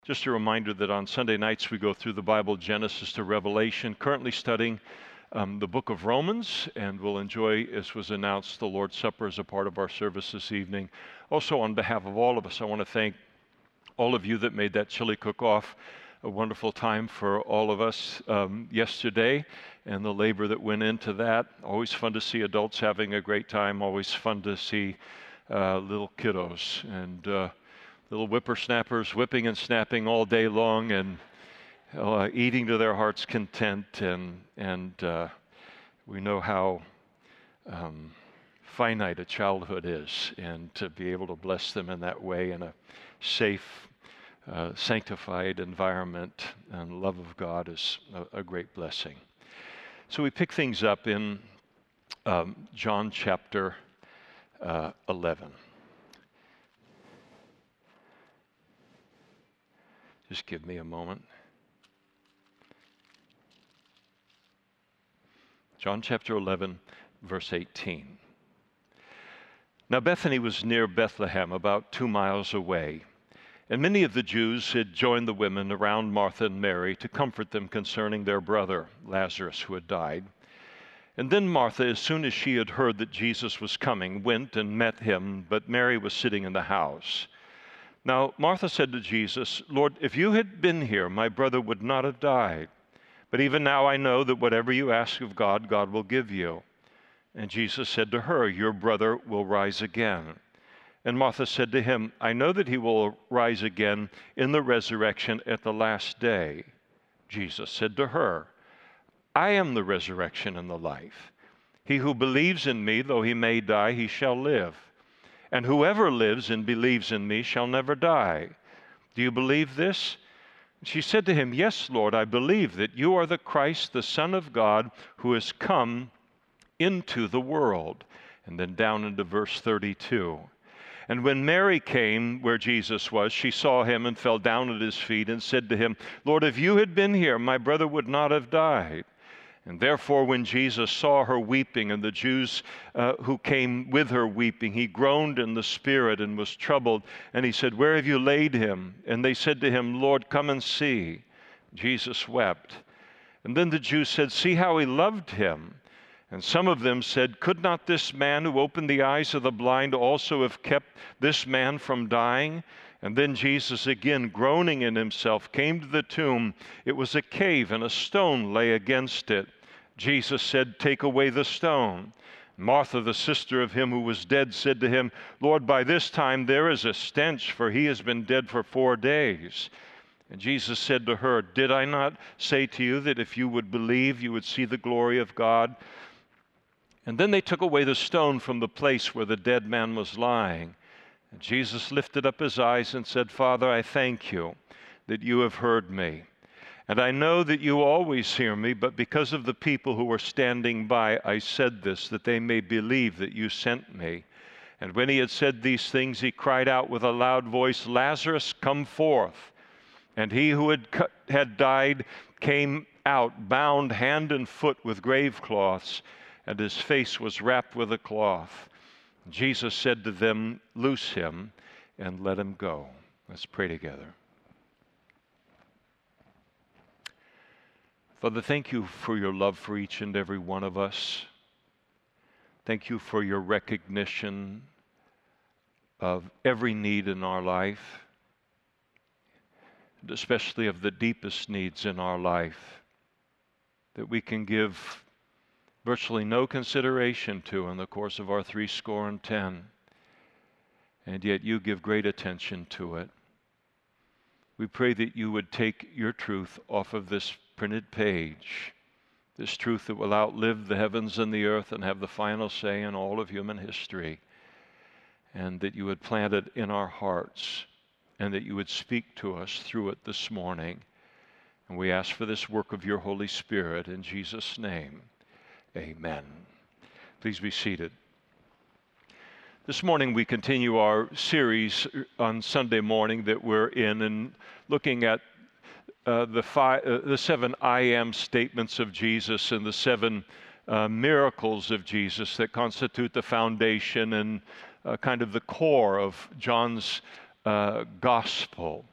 Just a reminder that on Sunday nights we go through the Bible, Genesis to Revelation, currently studying the book of Romans, and we'll enjoy, as was announced, the Lord's Supper as a part of our service this evening. Also, on behalf of all of us, I want to thank all of you that made that chili cook-off a wonderful time for all of us yesterday, and the labor that went into that. Always fun to see adults having a great time, always fun to see little kiddos and little whippersnappers whipping and snapping all day long and eating to their heart's content. And we know how finite a childhood is, and to be able to bless them in that way in a safe, sanctified environment and love of God is a great blessing. So we pick things up in John chapter 11. Just give me a moment. John chapter 11, verse 18. Now Bethany was near Bethlehem, about 2 miles away, and many of the Jews had joined the women around Martha and Mary to comfort them concerning their brother, Lazarus, who had died. And then Martha, as soon as she had heard that Jesus was coming, went and met him, but Mary was sitting in the house. Now Martha said to Jesus, "Lord, if you had been here, my brother would not have died. But even now I know that whatever you ask of God, God will give you." And Jesus said to her, "Your brother will rise again." And Martha said to him, "I know that he will rise again in the resurrection at the last day." Jesus said to her, "I am the resurrection and the life. He who believes in me, though he may die, he shall live. And whoever lives and believes in me shall never die. Do you believe this?" She said to him, "Yes, Lord, I believe that you are the Christ, the Son of God, who has come into the world." And then down into verse 32. And when Mary came where Jesus was, she saw him and fell down at his feet and said to him, "Lord, if you had been here, my brother would not have died." And therefore, when Jesus saw her weeping, and the Jews who came with her weeping, he groaned in the spirit and was troubled. And he said, "Where have you laid him?" And they said to him, "Lord, come and see." Jesus wept. And then the Jews said, "See how he loved him." And some of them said, "Could not this man who opened the eyes of the blind also have kept this man from dying?" And then Jesus, again groaning in himself, came to the tomb. It was a cave, and a stone lay against it. Jesus said, "Take away the stone." Martha, the sister of him who was dead, said to him, "Lord, by this time there is a stench, for he has been dead for 4 days." And Jesus said to her, "Did I not say to you that if you would believe, you would see the glory of God?" And then they took away the stone from the place where the dead man was lying. And Jesus lifted up his eyes and said, "Father, I thank you that you have heard me. And I know that you always hear me, but because of the people who were standing by, I said this, that they may believe that you sent me." And when he had said these things, he cried out with a loud voice, "Lazarus, come forth." And he who had died came out, bound hand and foot with grave cloths, and his face was wrapped with a cloth. Jesus said to them, "Loose him and let him go." Let's pray together. Father, thank you for your love for each and every one of us. Thank you for your recognition of every need in our life, and especially of the deepest needs in our life that we can give virtually no consideration to in the course of our 70, and yet you give great attention to it. We pray that you would take your truth off of this printed page, this truth that will outlive the heavens and the earth and have the final say in all of human history, and that you would plant it in our hearts, and that you would speak to us through it this morning. And we ask for this work of your Holy Spirit in Jesus' name. Amen. Please be seated. This morning we continue our series on Sunday morning that we're in, and looking at the 7 I am statements of Jesus and the 7 miracles of Jesus that constitute the foundation and kind of the core of John's gospel.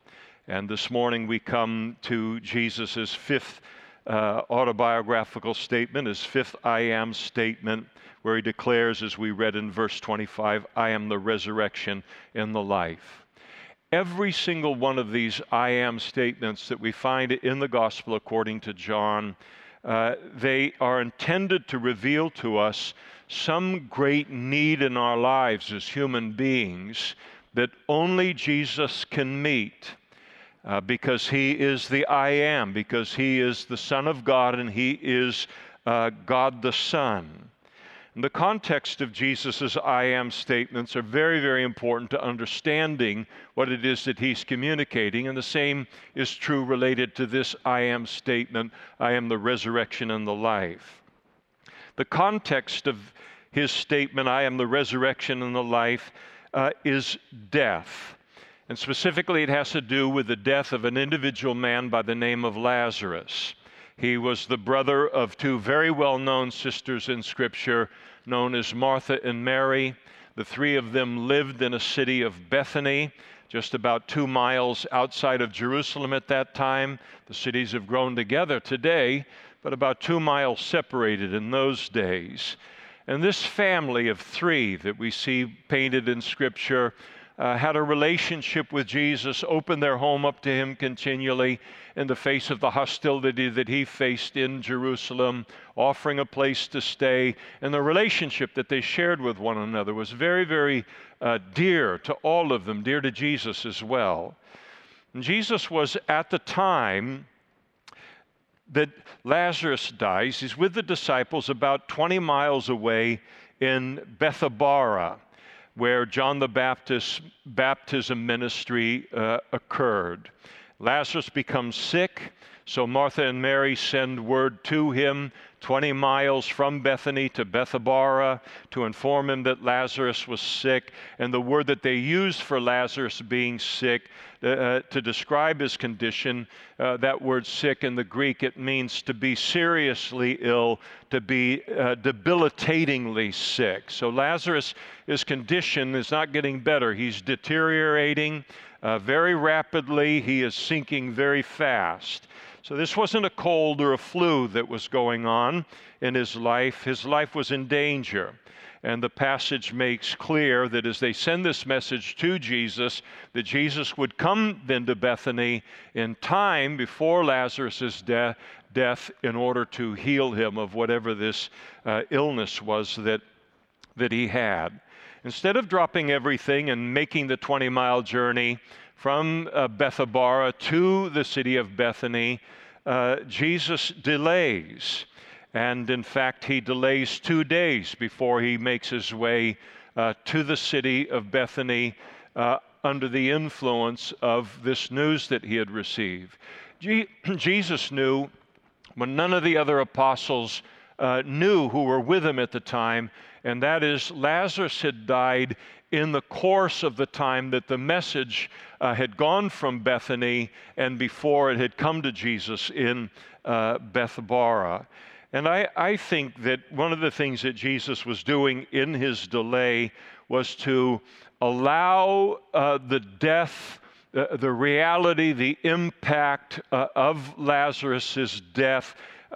And this morning we come to Jesus' fifth autobiographical statement, his fifth I am statement, where he declares, as we read in verse 25, I am the resurrection and the life. Every single one of these I am statements that we find in the gospel according to John, they are intended to reveal to us some great need in our lives as human beings that only Jesus can meet. Because he is the I am, because he is the Son of God and he is God the Son. And the context of Jesus' I am statements are very, very important to understanding what it is that he's communicating. And the same is true related to this I am statement, I am the resurrection and the life. The context of his statement, I am the resurrection and the life, is death. And specifically, it has to do with the death of an individual man by the name of Lazarus. He was the brother of two very well-known sisters in Scripture, known as Martha and Mary. The three of them lived in a city of Bethany, just about 2 miles outside of Jerusalem at that time. The cities have grown together today, but about 2 miles separated in those days. And this family of three that we see painted in Scripture had a relationship with Jesus, opened their home up to him continually in the face of the hostility that he faced in Jerusalem, offering a place to stay. And the relationship that they shared with one another was very, very dear to all of them, dear to Jesus as well. And Jesus was at the time that Lazarus dies, he's with the disciples about 20 miles away in Bethabara, where John the Baptist's baptism ministry occurred. Lazarus becomes sick, so Martha and Mary send word to him 20 miles from Bethany to Bethabara to inform him that Lazarus was sick. And the word that they used for Lazarus being sick to describe his condition, that word sick in the Greek, it means to be seriously ill, to be debilitatingly sick. So Lazarus' condition is not getting better. He's deteriorating very rapidly. He is sinking very fast. So this wasn't a cold or a flu that was going on in his life. His life was in danger. And the passage makes clear that as they send this message to Jesus, that Jesus would come then to Bethany in time before Lazarus' death in order to heal him of whatever this illness was that he had. Instead of dropping everything and making the 20-mile journey from Bethabara to the city of Bethany, Jesus delays. And in fact, he delays 2 days before he makes his way to the city of Bethany under the influence of this news that he had received. Jesus knew, when none of the other apostles knew who were with him at the time, and that is Lazarus had died in the course of the time that the message had gone from Bethany and before it had come to Jesus in Bethabara. And I think that one of the things that Jesus was doing in his delay was to allow the death, the reality, the impact of Lazarus' death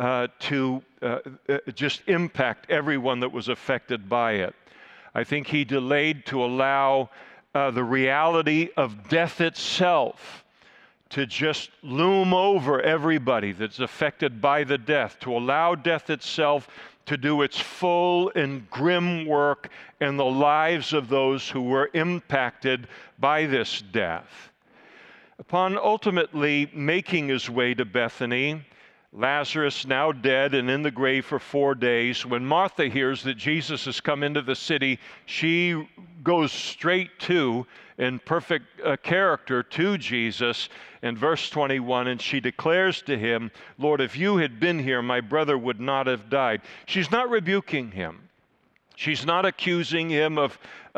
to just impact everyone that was affected by it. I think he delayed to allow the reality of death itself to just loom over everybody that's affected by the death, to allow death itself to do its full and grim work in the lives of those who were impacted by this death. Upon ultimately making his way to Bethany, Lazarus, now dead and in the grave for 4 days, when Martha hears that Jesus has come into the city, she goes straight to, in perfect character, to Jesus in verse 21, and she declares to him, Lord, if you had been here, my brother would not have died. She's not rebuking him. She's not accusing him of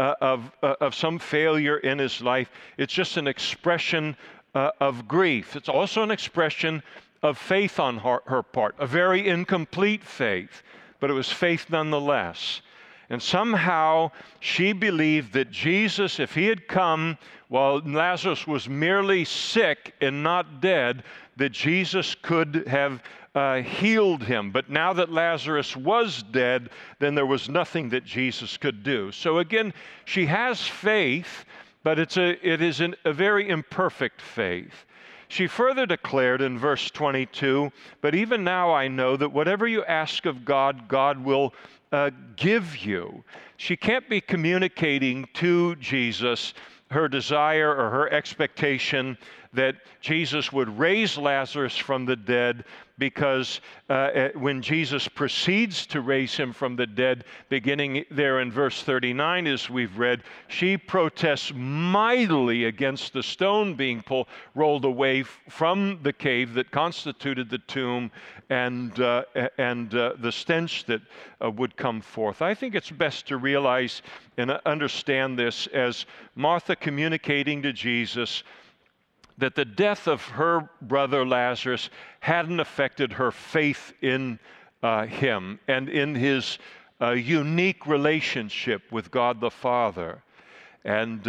some failure in his life. It's just an expression of grief. It's also an expression of faith on her part, a very incomplete faith, but it was faith nonetheless. And somehow she believed that Jesus, if he had come while Lazarus was merely sick and not dead, that Jesus could have healed him. But now that Lazarus was dead, then there was nothing that Jesus could do. So again, she has faith, but it is a very imperfect faith. She further declared in verse 22, "But even now I know that whatever you ask of God, God will give you." She can't be communicating to Jesus her desire or her expectation that Jesus would raise Lazarus from the dead, because when Jesus proceeds to raise him from the dead, beginning there in verse 39 as we've read, she protests mightily against the stone being rolled away from the cave that constituted the tomb, and the stench that would come forth. I think it's best to realize and understand this as Martha communicating to Jesus that the death of her brother Lazarus hadn't affected her faith in him and in his unique relationship with God the Father. And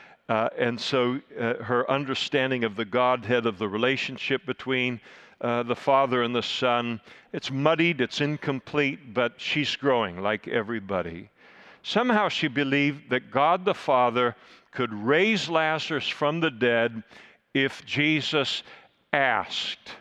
so her understanding of the Godhead, of the relationship between the Father and the Son, it's muddied, it's incomplete, but she's growing like everybody. Somehow she believed that God the Father could raise Lazarus from the dead if Jesus asked,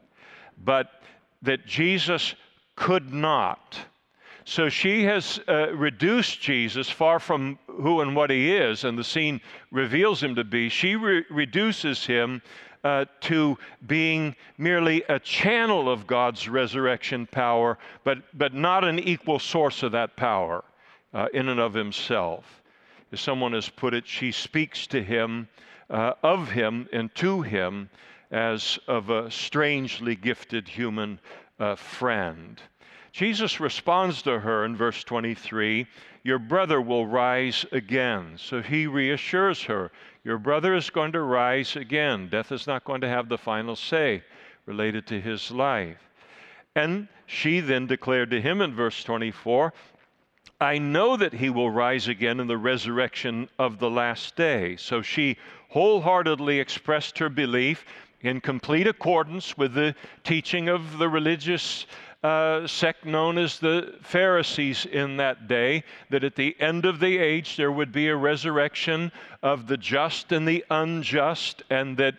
but that Jesus could not. So she has reduced Jesus, far from who and what he is, and the scene reveals him to be. She reduces him to being merely a channel of God's resurrection power, but not an equal source of that power in and of himself. As someone has put it, she speaks to him, of him and to him, as of a strangely gifted human friend. Jesus responds to her in verse 23, "Your brother will rise again." So he reassures her, your brother is going to rise again. Death is not going to have the final say related to his life. And she then declared to him in verse 24, "I know that he will rise again in the resurrection of the last day." So she wholeheartedly expressed her belief in complete accordance with the teaching of the religious sect known as the Pharisees in that day, that at the end of the age there would be a resurrection of the just and the unjust, and that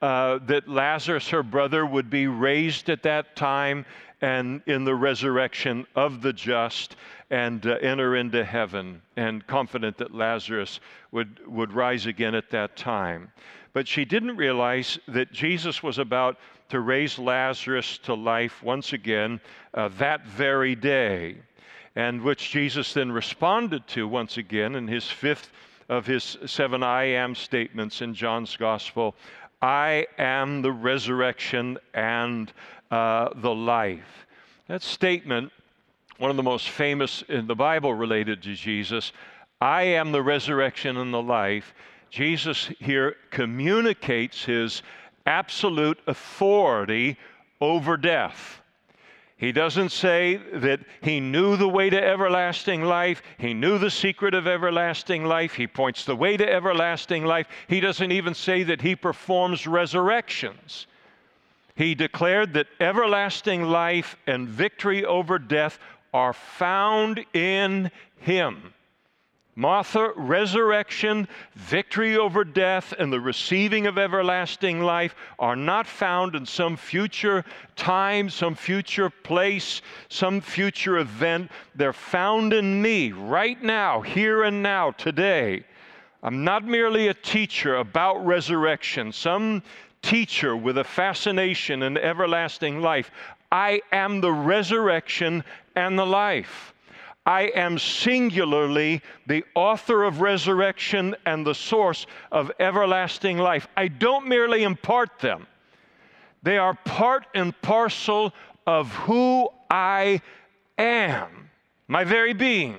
Lazarus, her brother, would be raised at that time and in the resurrection of the just, and enter into heaven, and confident that Lazarus would rise again at that time. But she didn't realize that Jesus was about to raise Lazarus to life once again that very day, and which Jesus then responded to once again in his fifth of his 7 I am statements in John's Gospel. "I am the resurrection and the life." That statement, one of the most famous in the Bible related to Jesus, "I am the resurrection and the life." Jesus here communicates his absolute authority over death. He doesn't say that he knew the way to everlasting life. He knew the secret of everlasting life. He points the way to everlasting life. He doesn't even say that he performs resurrections. He declared that everlasting life and victory over death are found in him. Martha, resurrection, victory over death, and the receiving of everlasting life are not found in some future time, some future place, some future event. They're found in me right now, here and now, today. I'm not merely a teacher about resurrection, some teacher with a fascination in everlasting life. I am the resurrection and the life. I am singularly the author of resurrection and the source of everlasting life. I don't merely impart them. They are part and parcel of who I am, my very being.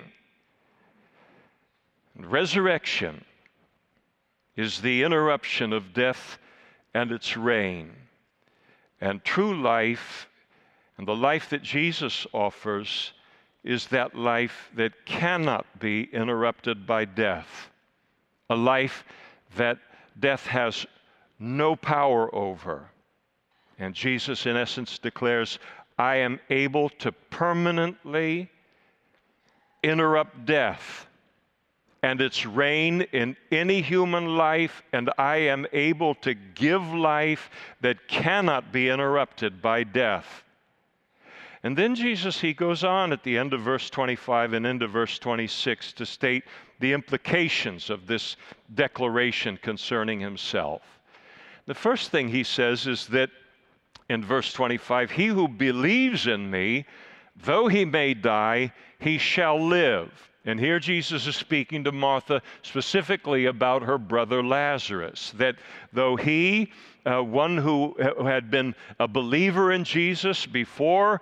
Resurrection is the interruption of death and its reign. And true life, and the life that Jesus offers, is that life that cannot be interrupted by death, a life that death has no power over. And Jesus, in essence, declares, I am able to permanently interrupt death and its reign in any human life, and I am able to give life that cannot be interrupted by death. And then Jesus, he goes on at the end of verse 25 and into verse 26 to state the implications of this declaration concerning himself. The first thing he says is that in verse 25, he who believes in me, though he may die, he shall live. And here Jesus is speaking to Martha specifically about her brother Lazarus, that though he, one who had been a believer in Jesus before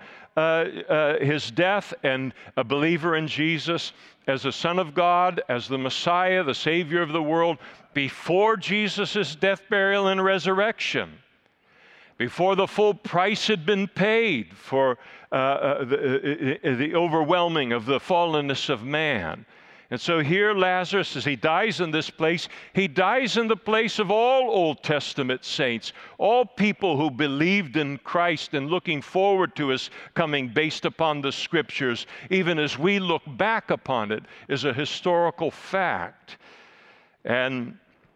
his death and a believer in Jesus as the Son of God, as the Messiah, the Savior of the world, before Jesus' death, burial, and resurrection, before the full price had been paid for the overwhelming of the fallenness of man. And so here Lazarus, as he dies in this place, he dies in the place of all Old Testament saints, all people who believed in Christ and looking forward to his coming based upon the Scriptures, even as we look back upon it as a historical fact. And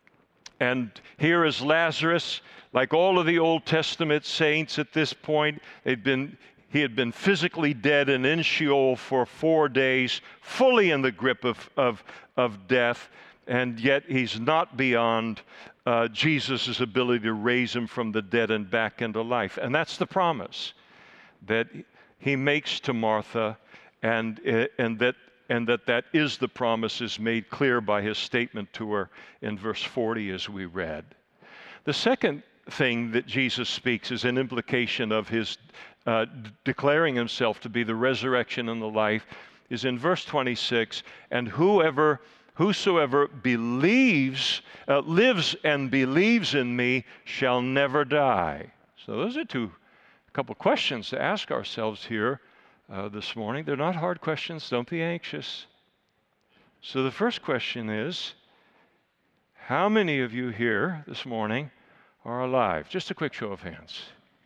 here is Lazarus, like all of the Old Testament saints at this point. He had been physically dead and in Sheol for 4 days, fully in the grip of death, and yet he's not beyond Jesus' ability to raise him from the dead and back into life. And that's the promise that he makes to Martha, and that is the promise is made clear by his statement to her in verse 40 as we read. The second thing that Jesus speaks is an implication of his declaring himself to be the resurrection and the life, is in verse 26, and whosoever believes, lives and believes in me shall never die. So those are a couple questions to ask ourselves here this morning. They're not hard questions. Don't be anxious. So the first question is, how many of you here this morning are alive? Just a quick show of hands.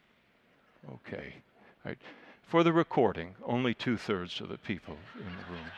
Okay. All right. For the recording, only 2/3 of the people in the room.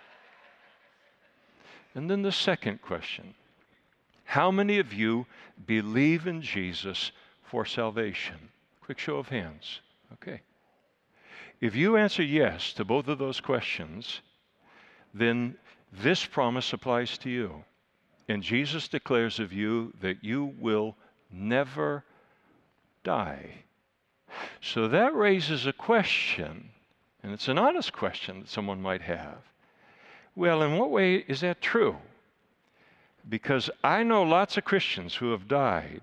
And then the second question, how many of you believe in Jesus for salvation? Quick show of hands. Okay. If you answer yes to both of those questions, then this promise applies to you. And Jesus declares of you that you will never die. So that raises a question, and it's an honest question that someone might have. Well, in what way is that true? Because I know lots of Christians who have died.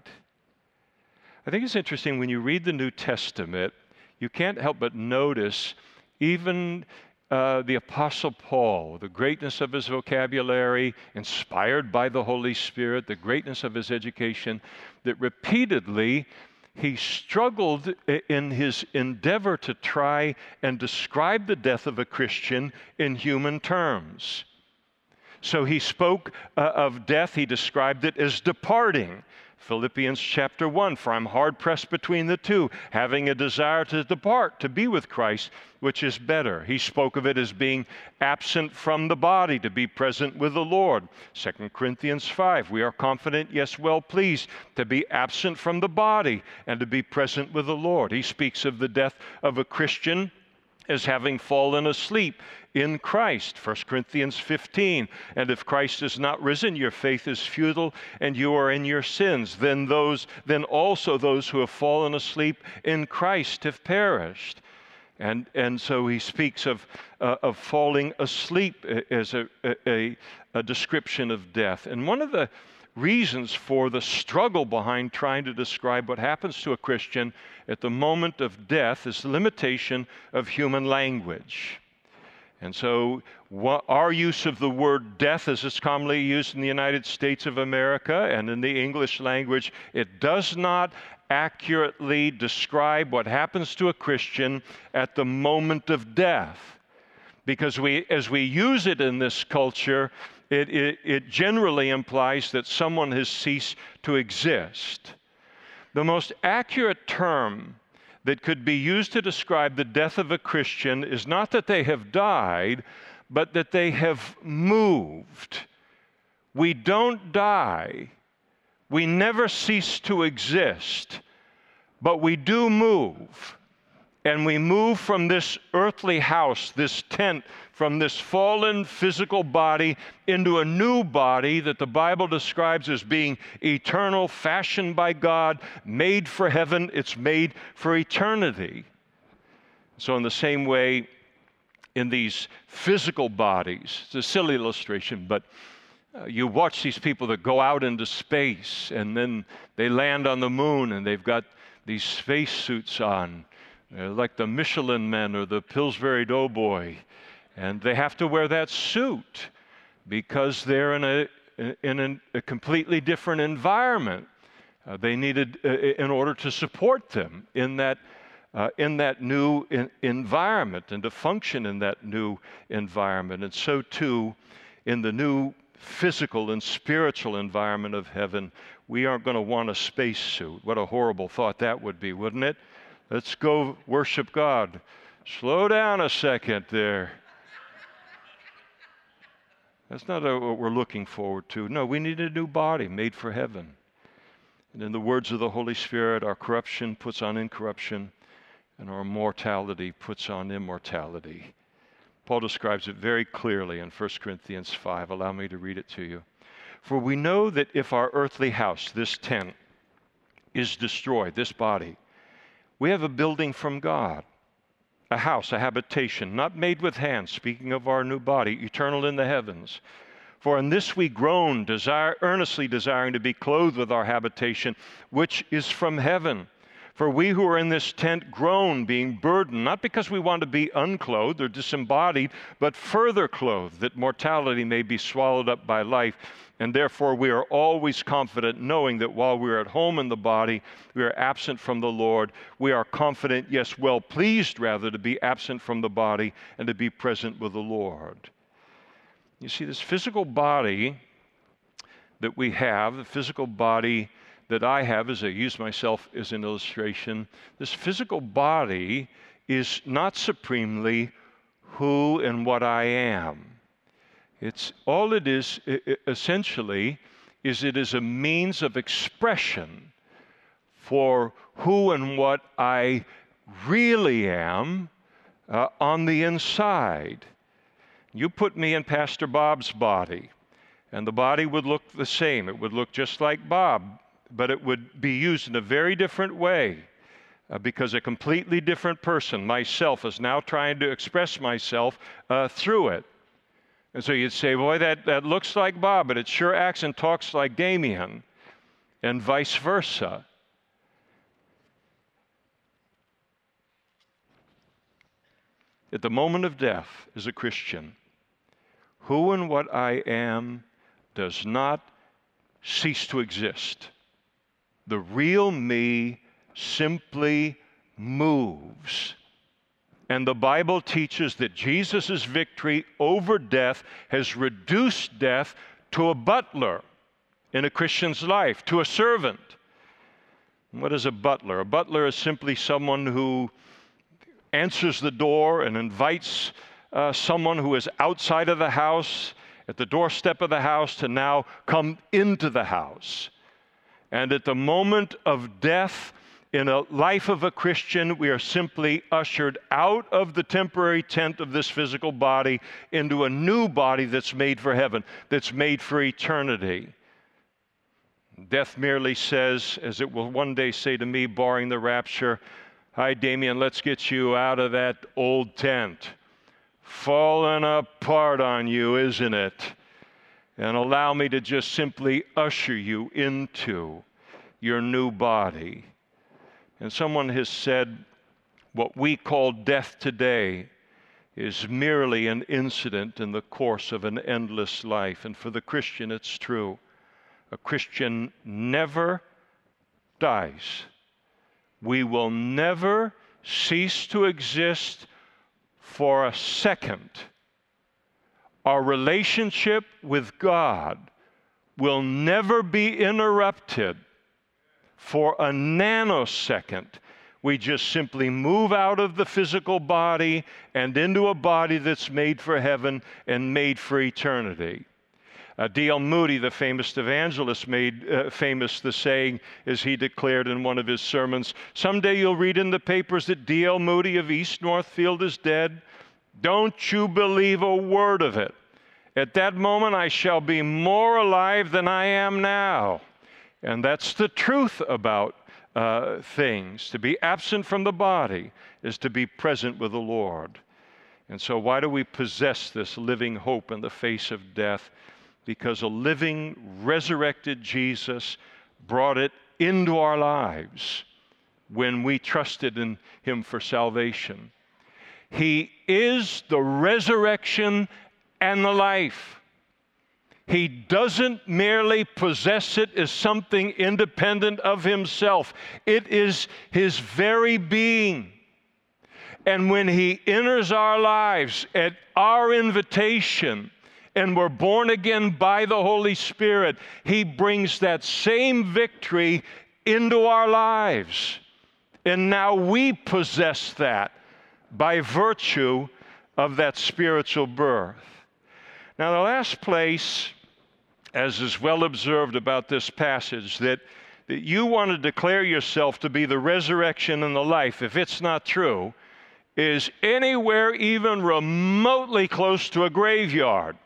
I think it's interesting when you read the New Testament, you can't help but notice even the Apostle Paul, the greatness of his vocabulary, inspired by the Holy Spirit, the greatness of his education, that repeatedly he struggled in his endeavor to try and describe the death of a Christian in human terms. So he spoke of death, he described it as departing. Philippians chapter 1, for I'm hard pressed between the two, having a desire to depart, to be with Christ, which is better. He spoke of it as being absent from the body, to be present with the Lord. 2 Corinthians 5, we are confident, yes, well pleased, to be absent from the body and to be present with the Lord. He speaks of the death of a Christian as having fallen asleep in Christ, 1 Corinthians 15. And if Christ is not risen, your faith is futile and you are in your sins. Then also those who have fallen asleep in Christ have perished. And so he speaks of falling asleep as a description of death. And one of the reasons for the struggle behind trying to describe what happens to a Christian at the moment of death is the limitation of human language. And so our use of the word death as it's commonly used in the United States of America and in the English language, it does not accurately describe what happens to a Christian at the moment of death. because as we use it in this culture, it generally implies that someone has ceased to exist. The most accurate term that could be used to describe the death of a Christian is not that they have died, but that they have moved. We don't die. We never cease to exist, but we do move. And we move from this earthly house, this tent, from this fallen physical body into a new body that the Bible describes as being eternal, fashioned by God, made for heaven. It's made for eternity. So in the same way, in these physical bodies, it's a silly illustration, but you watch these people that go out into space and then they land on the moon and they've got these space suits on. They're like the Michelin Men or the Pillsbury Doughboy. And they have to wear that suit because they're in a completely different environment. They needed, in order to support them in that new environment and to function in that new environment. And so too, in the new physical and spiritual environment of heaven, we aren't going to want a spacesuit. What a horrible thought that would be, wouldn't it? Let's go worship God. Slow down a second there. That's not what we're looking forward to. No, we need a new body made for heaven. And in the words of the Holy Spirit, our corruption puts on incorruption, and our mortality puts on immortality. Paul describes it very clearly in 1 Corinthians 5. Allow me to read it to you. For we know that if our earthly house, this tent, is destroyed, this body, we have a building from God, a house, a habitation, not made with hands, speaking of our new body, eternal in the heavens. For in this we groan, earnestly desiring to be clothed with our habitation, which is from heaven. For we who are in this tent groan, being burdened, not because we want to be unclothed or disembodied, but further clothed, that mortality may be swallowed up by life. And therefore we are always confident, knowing that while we are at home in the body, we are absent from the Lord. We are confident, yes, well pleased rather, to be absent from the body and to be present with the Lord. You see, this physical body that we have, the physical body that I have, as I use myself as an illustration, this physical body is not supremely who and what I am. It's all it is, essentially, is it is a means of expression for who and what I really am on the inside. You put me in Pastor Bob's body, and the body would look the same. It would look just like Bob, but it would be used in a very different way because a completely different person, myself, is now trying to express myself through it. And so you'd say, boy, that looks like Bob, but it sure acts and talks like Damien, and vice versa. At the moment of death as a Christian, who and what I am does not cease to exist. The real me simply moves. And the Bible teaches that Jesus' victory over death has reduced death to a butler in a Christian's life, to a servant. What is a butler? A butler is simply someone who answers the door and invites someone who is outside of the house, at the doorstep of the house, to now come into the house. And at the moment of death, in a life of a Christian, we are simply ushered out of the temporary tent of this physical body into a new body that's made for heaven, that's made for eternity. Death merely says, as it will one day say to me, barring the rapture, "Hi, Damien, let's get you out of that old tent. Falling apart on you, isn't it? And allow me to just simply usher you into your new body." And someone has said, what we call death today is merely an incident in the course of an endless life. And for the Christian, it's true. A Christian never dies. We will never cease to exist for a second Our relationship with God will never be interrupted for a nanosecond. We just simply move out of the physical body and into a body that's made for heaven and made for eternity. D.L. Moody, the famous evangelist, made famous the saying, as he declared in one of his sermons, "Someday you'll read in the papers that D.L. Moody of East Northfield is dead. Don't you believe a word of it. At that moment I shall be more alive than I am now." And that's the truth about things. To be absent from the body is to be present with the Lord. And so why do we possess this living hope in the face of death? Because a living, resurrected Jesus brought it into our lives when we trusted in Him for salvation. He is the resurrection and the life. He doesn't merely possess it as something independent of Himself. It is His very being. And when He enters our lives at our invitation, and we're born again by the Holy Spirit, He brings that same victory into our lives. And now we possess that by virtue of that spiritual birth. Now, the last place, as is well observed about this passage, that you want to declare yourself to be the resurrection and the life, if it's not true, is anywhere even remotely close to a graveyard.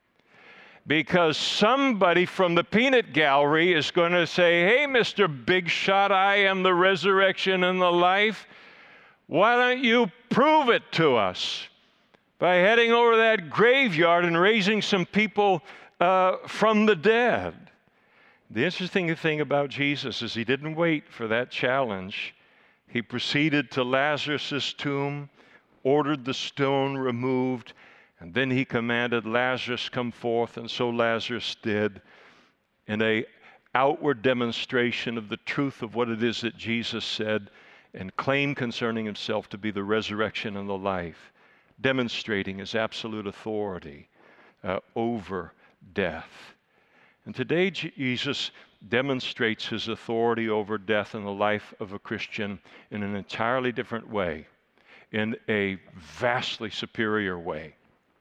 Because somebody from the peanut gallery is going to say, "Hey, Mr. Big Shot, I am the resurrection and the life. Why don't you prove it to us by heading over to that graveyard and raising some people from the dead?" The interesting thing about Jesus is He didn't wait for that challenge. He proceeded to Lazarus' tomb, ordered the stone removed, and then He commanded Lazarus come forth, and so Lazarus did, in an outward demonstration of the truth of what it is that Jesus said and claimed concerning Himself to be the resurrection and the life, demonstrating His absolute authority over death. And today Jesus demonstrates His authority over death and the life of a Christian in an entirely different way, in a vastly superior way.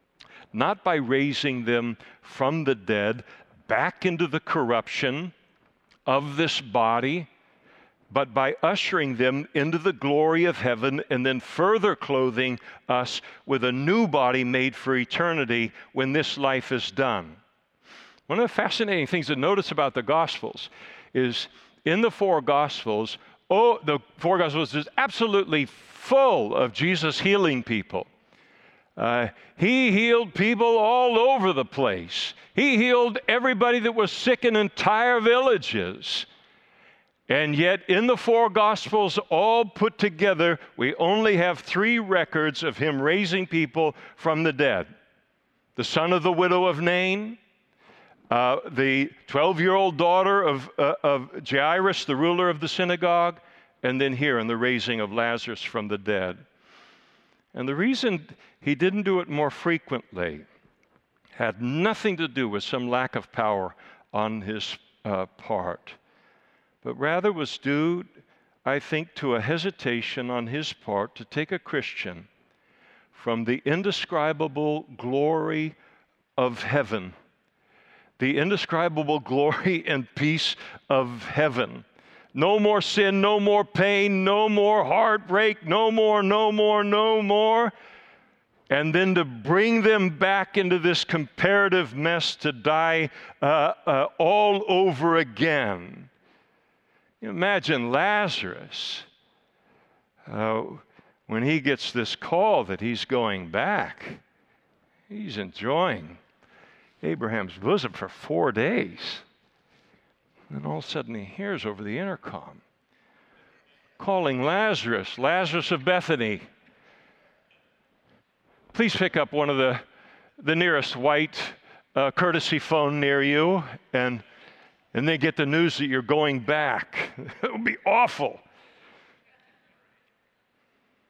Not by raising them from the dead back into the corruption of this body, but by ushering them into the glory of heaven and then further clothing us with a new body made for eternity when this life is done. One of the fascinating things to notice about the Gospels is in the four Gospels, the four Gospels is absolutely full of Jesus healing people. He healed people all over the place. He healed everybody that was sick in entire villages. And yet, in the four Gospels, all put together, we only have 3 records of Him raising people from the dead. The son of the widow of Nain, the 12-year-old daughter of Jairus, the ruler of the synagogue, and then here in the raising of Lazarus from the dead. And the reason He didn't do it more frequently had nothing to do with some lack of power on His part, but rather was due, I think, to a hesitation on His part to take a Christian from the indescribable glory of heaven, the indescribable glory and peace of heaven. No more sin, no more pain, no more heartbreak, no more. And then to bring them back into this comparative mess to die all over again. Imagine Lazarus, when he gets this call that he's going back, he's enjoying Abraham's bosom for 4 days. And all of a sudden he hears over the intercom, calling Lazarus, Lazarus of Bethany. Please pick up one of the nearest white courtesy phone near you, and they get the news that you're going back. It would be awful.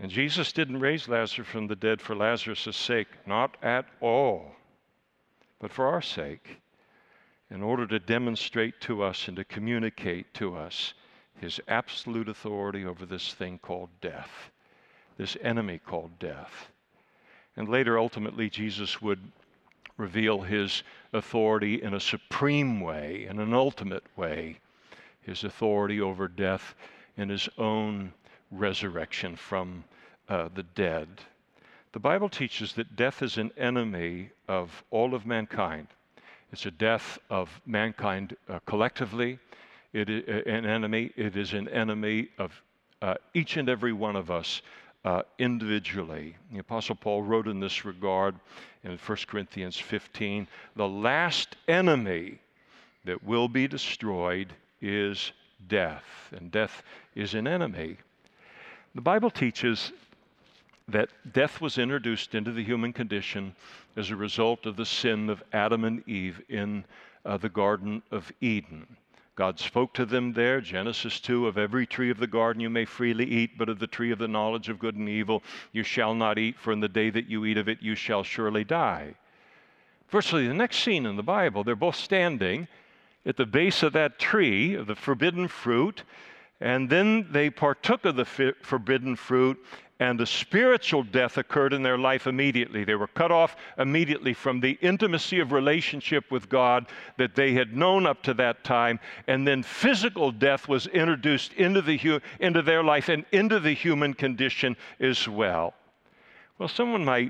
And Jesus didn't raise Lazarus from the dead for Lazarus' sake, not at all, but for our sake, in order to demonstrate to us and to communicate to us his absolute authority over this thing called death, this enemy called death. And later, ultimately, Jesus would reveal his authority in a supreme way, in an ultimate way, his authority over death in his own resurrection from the dead. The Bible teaches that death is an enemy of all of mankind. It's a death of mankind collectively. It is an enemy. It is an enemy of each and every one of us individually. The Apostle Paul wrote in this regard in 1 Corinthians 15, the last enemy that will be destroyed is death, and death is an enemy. The Bible teaches that death was introduced into the human condition as a result of the sin of Adam and Eve in the Garden of Eden. God spoke to them there, Genesis 2, of every tree of the garden you may freely eat, but of the tree of the knowledge of good and evil you shall not eat, for in the day that you eat of it you shall surely die. Virtually the next scene in the Bible, they're both standing at the base of that tree of the forbidden fruit, and then they partook of the forbidden fruit, and a spiritual death occurred in their life immediately. They were cut off immediately from the intimacy of relationship with God that they had known up to that time, and then physical death was introduced into their life and into the human condition as well. Well, someone might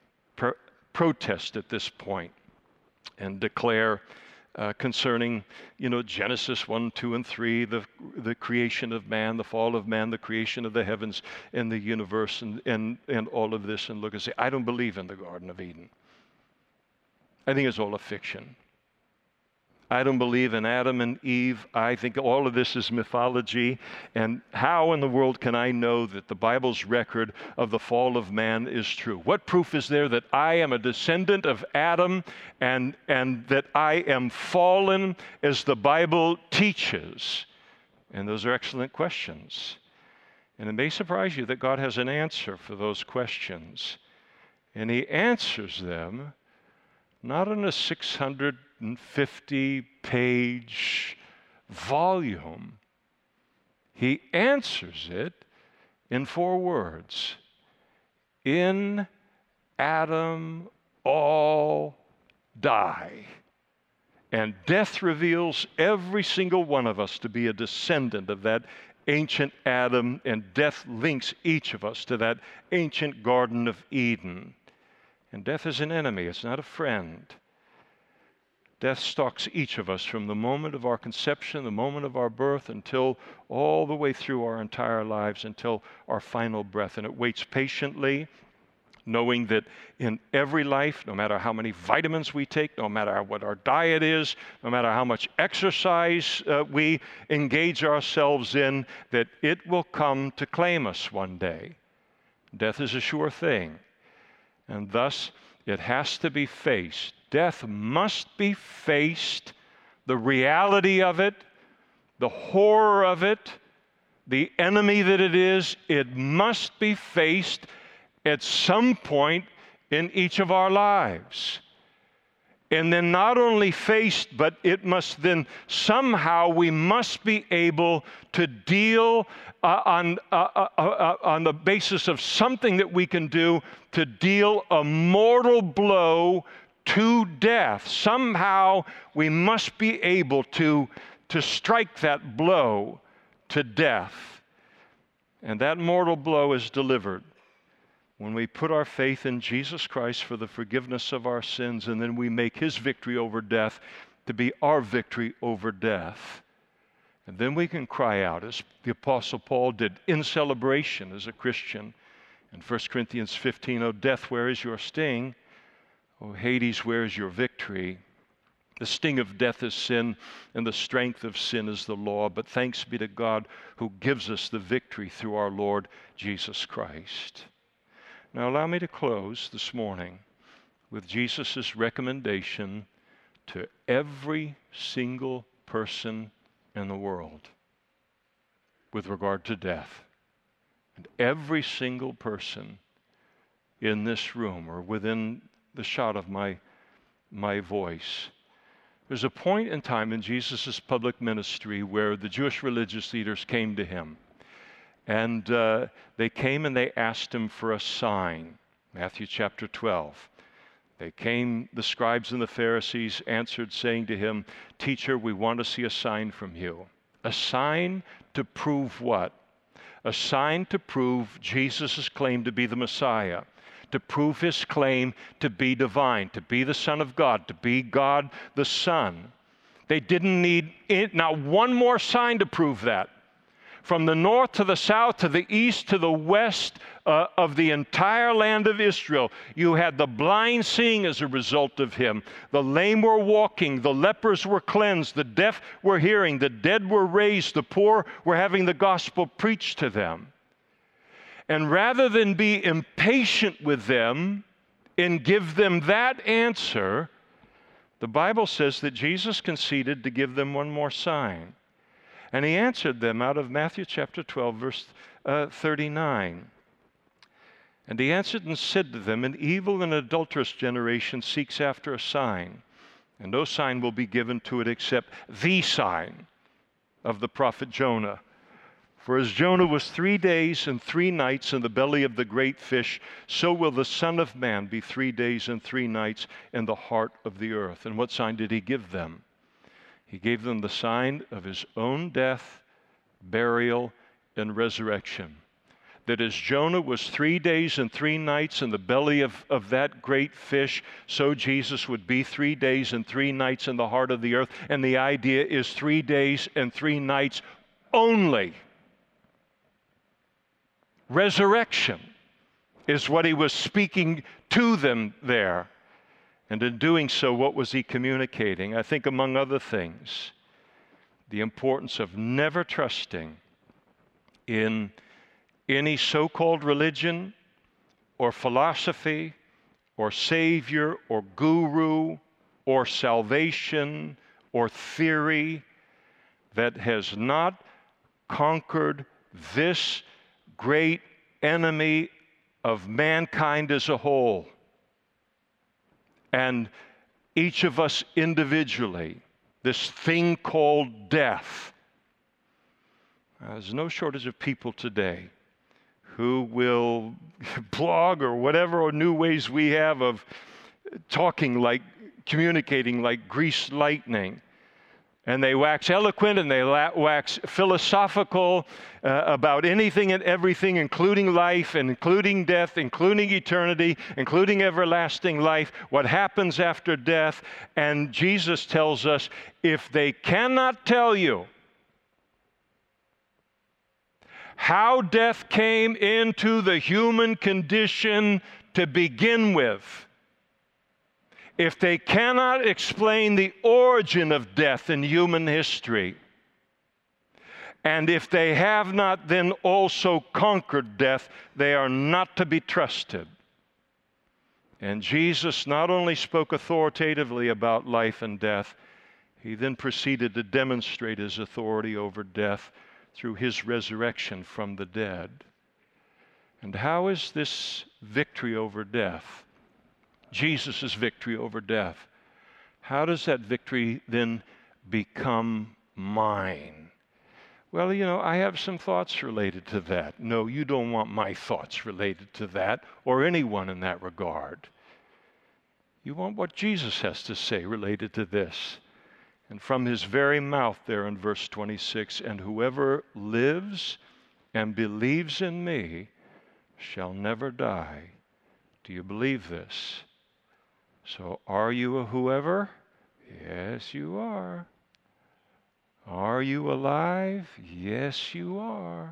protest at this point and declare concerning, Genesis 1, 2, and 3, the creation of man, the fall of man, the creation of the heavens and the universe, and all of this, and look and say, I don't believe in the Garden of Eden. I think it's all a fiction. I don't believe in Adam and Eve. I think all of this is mythology. And how in the world can I know that the Bible's record of the fall of man is true? What proof is there that I am a descendant of Adam and that I am fallen as the Bible teaches? And those are excellent questions. And it may surprise you that God has an answer for those questions. And he answers them not in a 650-page volume. He answers it in 4 words. In Adam all die. And death reveals every single one of us to be a descendant of that ancient Adam, and death links each of us to that ancient Garden of Eden. And death is an enemy, it's not a friend. Death stalks each of us from the moment of our conception, the moment of our birth, until all the way through our entire lives, until our final breath. And it waits patiently, knowing that in every life, no matter how many vitamins we take, no matter what our diet is, no matter how much exercise we engage ourselves in, that it will come to claim us one day. Death is a sure thing. And thus, it has to be faced. Death must be faced, the reality of it, the horror of it, the enemy that it is. It must be faced at some point in each of our lives. And then not only faced, but it must then somehow we must be able to deal on the basis of something that we can do to deal a mortal blow to death. Somehow we must be able to strike that blow to death. And that mortal blow is delivered when we put our faith in Jesus Christ for the forgiveness of our sins, and then we make his victory over death to be our victory over death. And then we can cry out, as the Apostle Paul did in celebration as a Christian in 1 Corinthians 15, "O death, where is your sting? O Hades, where is your victory? The sting of death is sin, and the strength of sin is the law. But thanks be to God who gives us the victory through our Lord Jesus Christ." Now allow me to close this morning with Jesus' recommendation to every single person in the world with regard to death And every single person in this room or within the shot of my voice, there's a point in time in Jesus' public ministry where the Jewish religious leaders came to him. And they came and they asked him for a sign. Matthew chapter 12. They came, the scribes and the Pharisees answered, saying to him, "Teacher, we want to see a sign from you." A sign to prove what? A sign to prove Jesus' claim to be the Messiah, to prove his claim to be divine, to be the Son of God, to be God the Son. They didn't need not one more sign to prove that. From the north to the south, to the east, to the west of the entire land of Israel, you had the blind seeing as a result of him. The lame were walking, the lepers were cleansed, the deaf were hearing, the dead were raised, the poor were having the gospel preached to them. And rather than be impatient with them and give them that answer, the Bible says that Jesus conceded to give them one more sign. And he answered them out of Matthew chapter 12, verse 39. And he answered and said to them, "An evil and adulterous generation seeks after a sign, and no sign will be given to it except the sign of the prophet Jonah. For as Jonah was 3 days and 3 nights in the belly of the great fish, so will the Son of Man be 3 days and 3 nights in the heart of the earth." And what sign did he give them? He gave them the sign of his own death, burial, and resurrection. That as Jonah was 3 days and 3 nights in the belly of that great fish, so Jesus would be 3 days and 3 nights in the heart of the earth. And the idea is 3 days and 3 nights only. Resurrection is what he was speaking to them there. And in doing so, what was he communicating? I think, among other things, the importance of never trusting in any so-called religion or philosophy or savior or guru or salvation or theory that has not conquered this great enemy of mankind as a whole. And each of us individually, this thing called death. There's no shortage of people today who will blog or whatever or new ways we have of talking like, communicating like greased lightning. And they wax eloquent and they wax philosophical about anything and everything, including life, and including death, including eternity, including everlasting life, what happens after death. And Jesus tells us, if they cannot tell you how death came into the human condition to begin with, if they cannot explain the origin of death in human history, and if they have not then also conquered death, they are not to be trusted. And Jesus not only spoke authoritatively about life and death, he then proceeded to demonstrate his authority over death through his resurrection from the dead. And how is this victory over death, Jesus' victory over death, how does that victory then become mine? Well, I have some thoughts related to that. No, you don't want my thoughts related to that or anyone in that regard. You want what Jesus has to say related to this. And from his very mouth there in verse 26, "And whoever lives and believes in me shall never die." Do you believe this? So are you a whoever? Yes, you are. Are you alive? Yes, you are.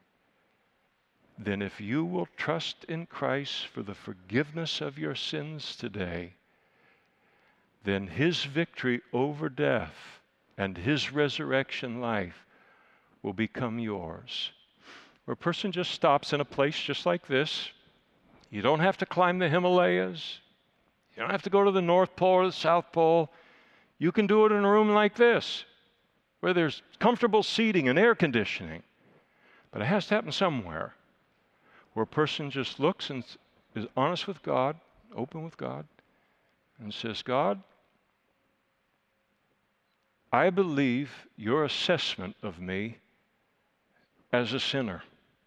Then if you will trust in Christ for the forgiveness of your sins today, then his victory over death and his resurrection life will become yours. Where a person just stops in a place just like this. You don't have to climb the Himalayas. You don't have to go to the North Pole or the South Pole. You can do it in a room like this, where there's comfortable seating and air conditioning. But it has to happen somewhere. where a person just looks and is honest with God, open with God, and says, God, I believe your assessment of me as a sinner.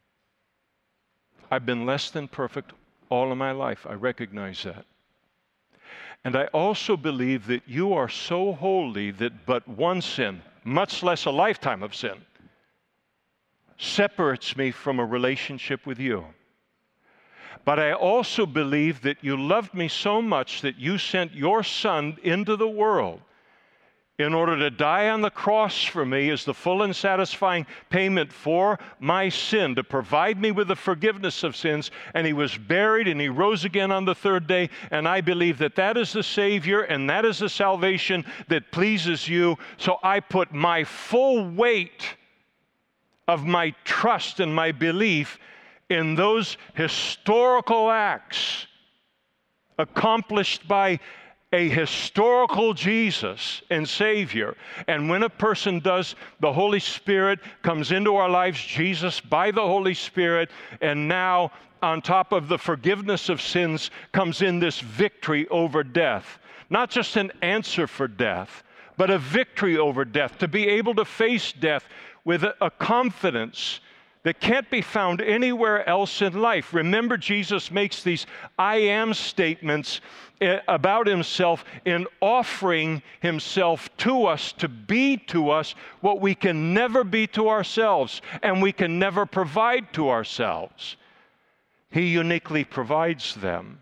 I've been less than perfect all of my life. I recognize that. And I also believe that you are so holy that but one sin, much less a lifetime of sin, separates me from a relationship with you. But I also believe that you loved me so much that you sent your Son into the world in order to die on the cross for me as the full and satisfying payment for my sin, to provide me with the forgiveness of sins. And he was buried and he rose again on the third day. And I believe that that is the Savior and that is the salvation that pleases you. So I put my full weight of my trust and my belief in those historical acts accomplished by a historical Jesus and Savior. And when a person does, the Holy Spirit comes into our lives, Jesus by the Holy Spirit, and now on top of the forgiveness of sins comes in this victory over death. Not just an answer for death, but a victory over death, to be able to face death with a confidence that can't be found anywhere else in life. Remember, Jesus makes these I am statements about himself in offering himself to us to be to us what we can never be to ourselves and we can never provide to ourselves. He uniquely provides them.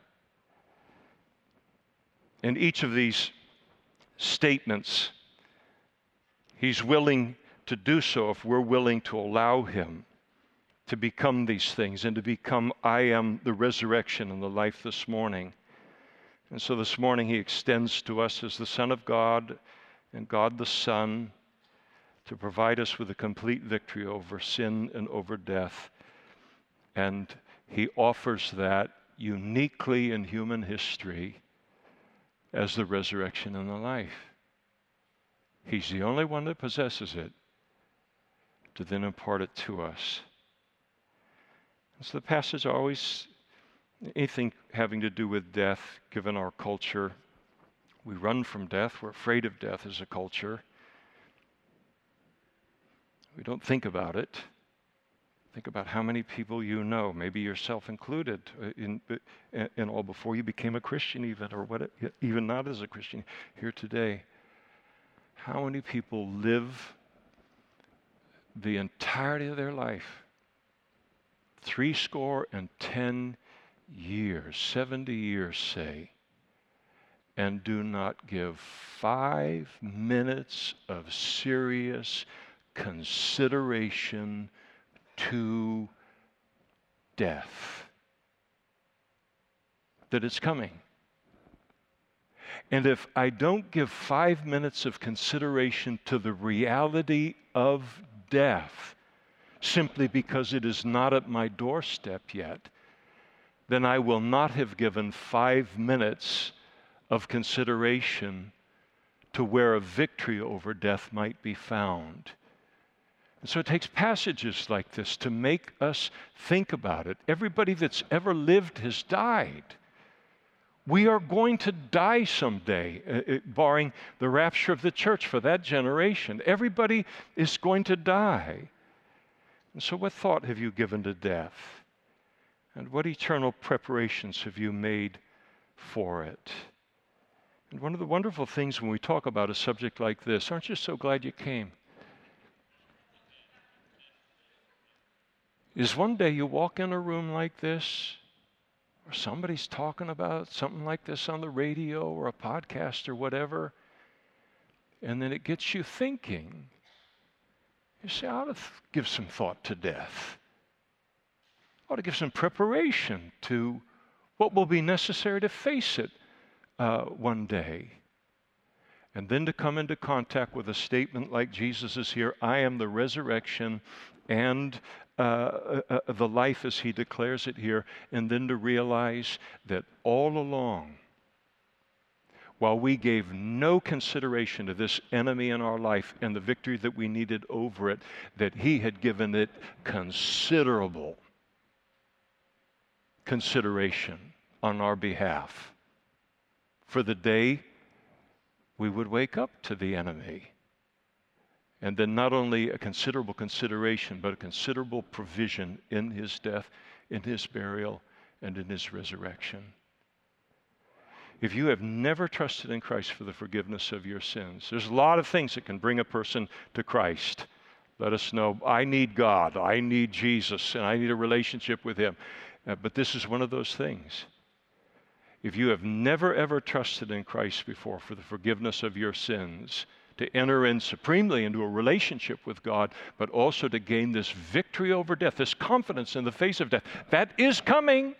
In each of these statements, he's willing to do so if we're willing to allow him to become these things and to become I am the resurrection and the life this morning. And so this morning he extends to us as the Son of God and God the Son to provide us with a complete victory over sin and over death. And he offers that uniquely in human history as the resurrection and the life. He's the only one that possesses it to then impart it to us. So the passage always, anything having to do with death, given our culture, we run from death, we're afraid of death as a culture. We don't think about it. Think about how many people you know, maybe yourself included, in all before you became a Christian even, or what, even not as a Christian here today. How many people live the entirety of their life, 70 years, 70 years, say, and do not give 5 minutes of serious consideration to death, that it's coming. And if I don't give 5 minutes of consideration to the reality of death, simply because it is not at my doorstep yet, then I will not have given 5 minutes of consideration to where a victory over death might be found. And so it takes passages like this to make us think about it. Everybody that's ever lived has died. We are going to die someday, barring the rapture of the church for that generation. Everybody is going to die. And so what thought have you given to death? And what eternal preparations have you made for it? And one of the wonderful things when we talk about a subject like this, aren't you so glad you came? Is one day you walk in a room like this, or somebody's talking about something like this on the radio or a podcast or whatever, and then it gets you thinking. You say, I ought to give some thought to death. I ought to give some preparation to what will be necessary to face it one day. And then to come into contact with a statement like Jesus is here, I am the resurrection and the life as he declares it here, and then to realize that all along, while we gave no consideration to this enemy in our life and the victory that we needed over it, that he had given it considerable consideration on our behalf for the day we would wake up to the enemy. And then not only a considerable consideration, but a considerable provision in his death, in his burial, and in his resurrection. If you have never trusted in Christ for the forgiveness of your sins, there's a lot of things that can bring a person to Christ. Let us know, I need God, I need Jesus, and I need a relationship with him. But this is one of those things. If you have never ever trusted in Christ before for the forgiveness of your sins, to enter in supremely into a relationship with God, but also to gain this victory over death, this confidence in the face of death, that is coming.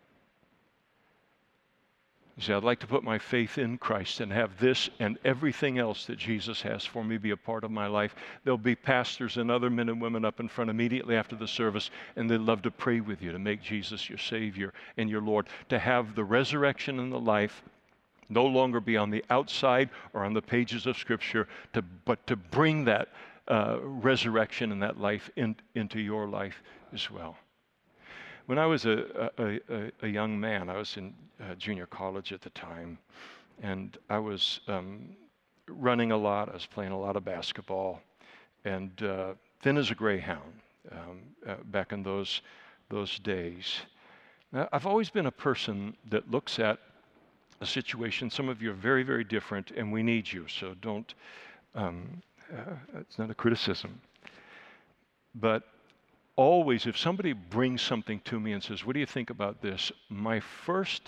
You say, I'd like to put my faith in Christ and have this and everything else that Jesus has for me be a part of my life. There'll be pastors and other men and women up in front immediately after the service, and they'd love to pray with you to make Jesus your Savior and your Lord, to have the resurrection and the life no longer be on the outside or on the pages of Scripture, but to bring that resurrection and that life into your life as well. When I was a young man, I was in junior college at the time, and I was running a lot. I was playing a lot of basketball, and thin as a greyhound back in those days. Now, I've always been a person that looks at a situation. Some of you are very, very different, and we need you, so don't, it's not a criticism. But always, if somebody brings something to me and says, what do you think about this? My first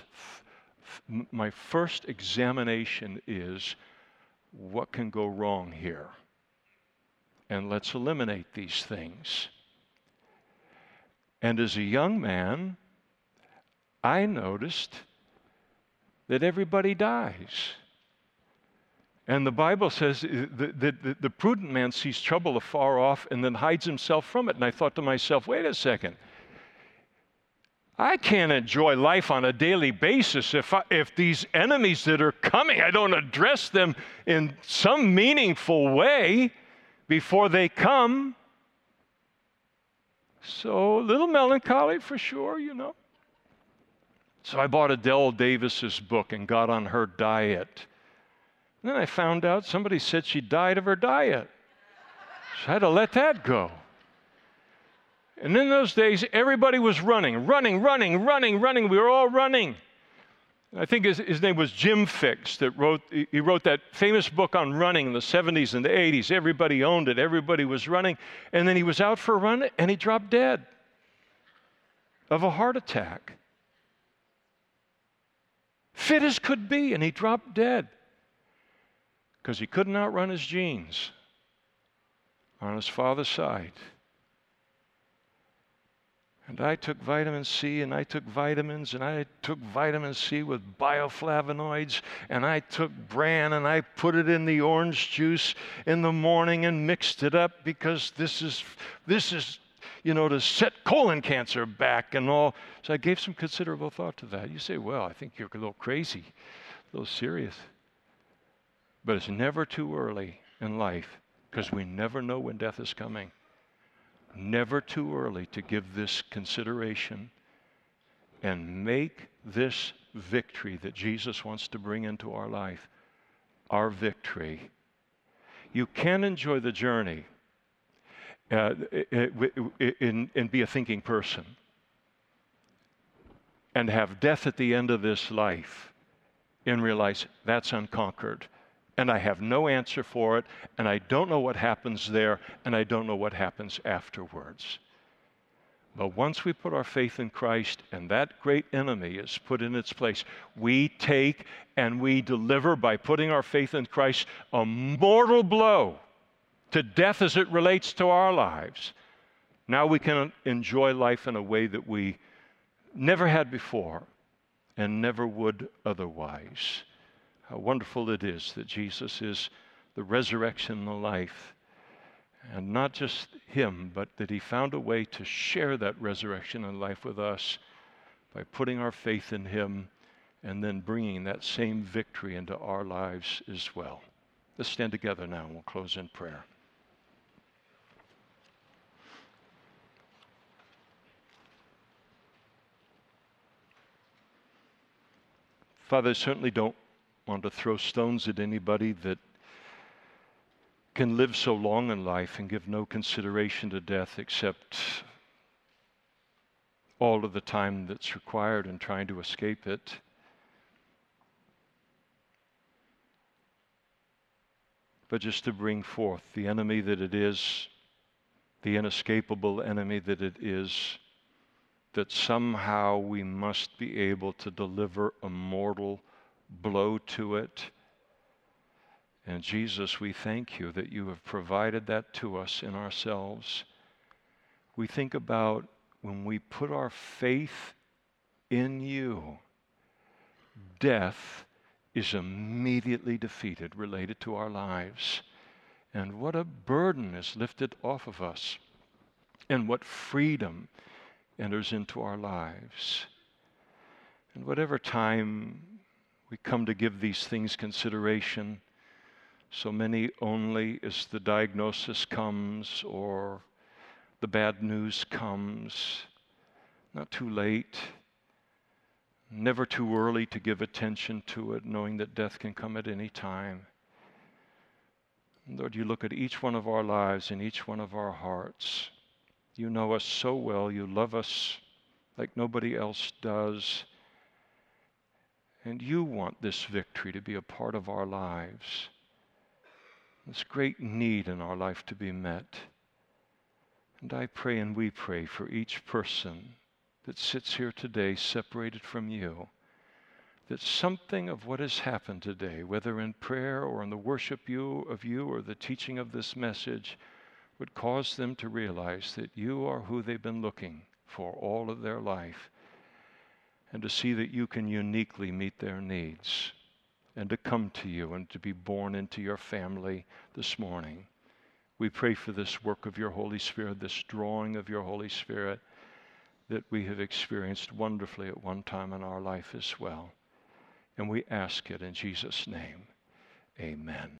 examination is, what can go wrong here? And let's eliminate these things. And as a young man, I noticed that everybody dies. And the Bible says that the prudent man sees trouble afar off and then hides himself from it. And I thought to myself, wait a second. I can't enjoy life on a daily basis if these enemies that are coming, I don't address them in some meaningful way before they come. So a little melancholy for sure, you know. So I bought Adele Davis's book and got on her diet. And then I found out somebody said she died of her diet. So I had to let that go. And in those days, everybody was running. We were all running. I think his name was Jim Fixx that wrote that famous book on running in the 70s and the 80s. Everybody owned it. Everybody was running. And then he was out for a run and he dropped dead of a heart attack. Fit as could be, and he dropped dead because he couldn't outrun his genes on his father's side. And I took vitamin C, and I took vitamins, and I took vitamin C with bioflavonoids, and I took bran, and I put it in the orange juice in the morning and mixed it up because this is to set colon cancer back and all. So I gave some considerable thought to that. You say, well, I think you're a little crazy, a little serious. But it's never too early in life because we never know when death is coming. Never too early to give this consideration and make this victory that Jesus wants to bring into our life our victory. You can enjoy the journey and be a thinking person and have death at the end of this life and realize that's unconquered. And I have no answer for it, and I don't know what happens there, and I don't know what happens afterwards. But once we put our faith in Christ and that great enemy is put in its place, we take and we deliver by putting our faith in Christ a mortal blow to death as it relates to our lives. Now we can enjoy life in a way that we never had before and never would otherwise. How wonderful it is that Jesus is the resurrection and the life. And not just him, but that he found a way to share that resurrection and life with us by putting our faith in him and then bringing that same victory into our lives as well. Let's stand together now and we'll close in prayer. Father, I certainly don't want to throw stones at anybody that can live so long in life and give no consideration to death except all of the time that's required in trying to escape it. But just to bring forth the enemy that it is, the inescapable enemy that it is, that somehow we must be able to deliver a mortal blow to it. And Jesus, we thank you that you have provided that to us in ourselves. We think about when we put our faith in you, death is immediately defeated related to our lives. And what a burden is lifted off of us, and what freedom enters into our lives. And whatever time we come to give these things consideration, so many only as the diagnosis comes or the bad news comes, not too late, never too early to give attention to it, knowing that death can come at any time. Lord, you look at each one of our lives and each one of our hearts. You know us so well. You love us like nobody else does. And you want this victory to be a part of our lives. This great need in our life to be met. And I pray and we pray for each person that sits here today separated from you, that something of what has happened today, whether in prayer or in the worship of you or the teaching of this message, would cause them to realize that you are who they've been looking for all of their life, and to see that you can uniquely meet their needs, and to come to you and to be born into your family this morning. We pray for this work of your Holy Spirit, this drawing of your Holy Spirit that we have experienced wonderfully at one time in our life as well. And we ask it in Jesus' name. Amen.